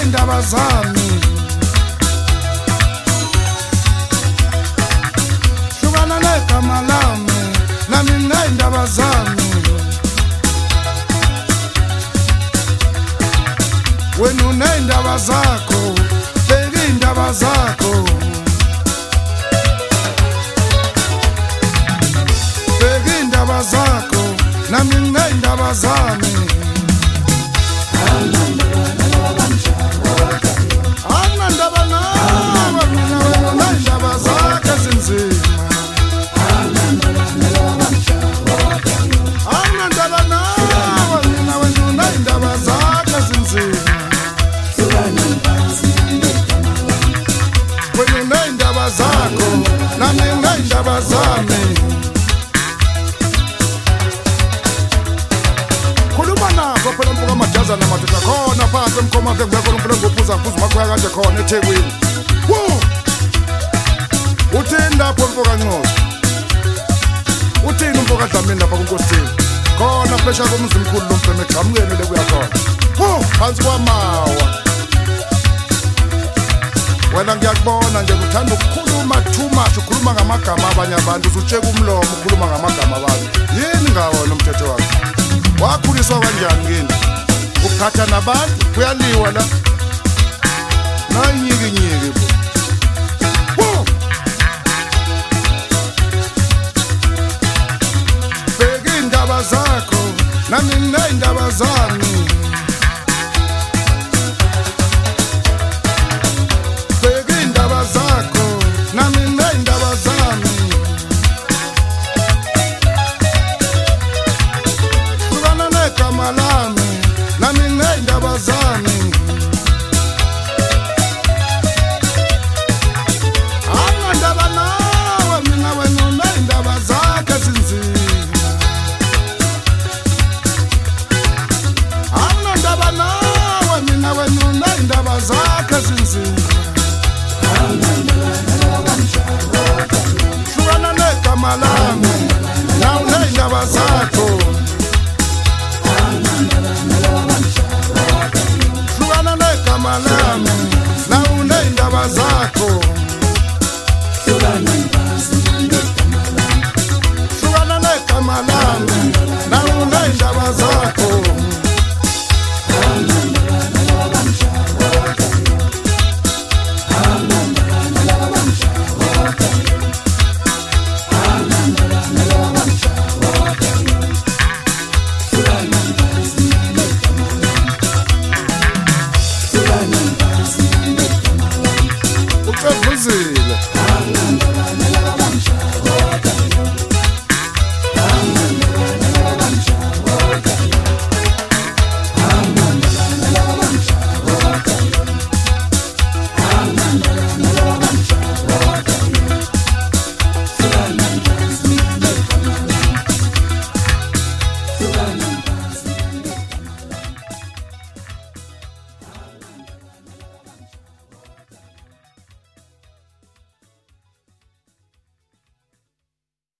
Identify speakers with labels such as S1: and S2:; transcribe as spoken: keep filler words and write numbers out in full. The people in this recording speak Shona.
S1: nginey'ndaba zami hlukana negama lami nami nginey'ndaba zami wena uney'ndaba zakho beka iy'ndaba zakho beka iy'ndaba zakho nami nginey'ndaba zami anandaba nawe mina wena uney'ndaba zakho ezinzima anandaba nawe mina wena uney'ndaba zakho ezinzima wena uney'ndaba zakho nami nginey'ndaba zami phela mfuka amajazana madoda khona phansi emkhoma ke ngekho umpilo ngophuza kuze makhaya kanje khona eThekwini wo uthini lapho mfuka Ncosi uthini mfuka Dlamini lapha kuNkosini khona pressure komzimkhulu lompeme egqamukeni le kuya khona wo phansi kwamawa wena ngiyakubona nje uthanda ukukhuluma too much ukhuluma ngamagama abanye abantu uzutsheka umlomo ukhuluma ngamagama abantu yini ngawo nomthetho wakho wakhuliswa kanjani ngini ukhatha nabantu kuyaliwa la nayinyiki nyiki bo beka iy'ndaba zakho nami nginey'ndaba zami beka iy'ndaba zakho nami nginey'ndaba zami negama lami nami nginey'ndaba zami anandaba nawe mina wena uney'ndaba zakho ezinzima anandaba nawe mina wena uney'ndaba zakho ezinzima hlukana negama lami na uney'ndaba zakho hlukana negama lami na uney'ndaba zakho hlukana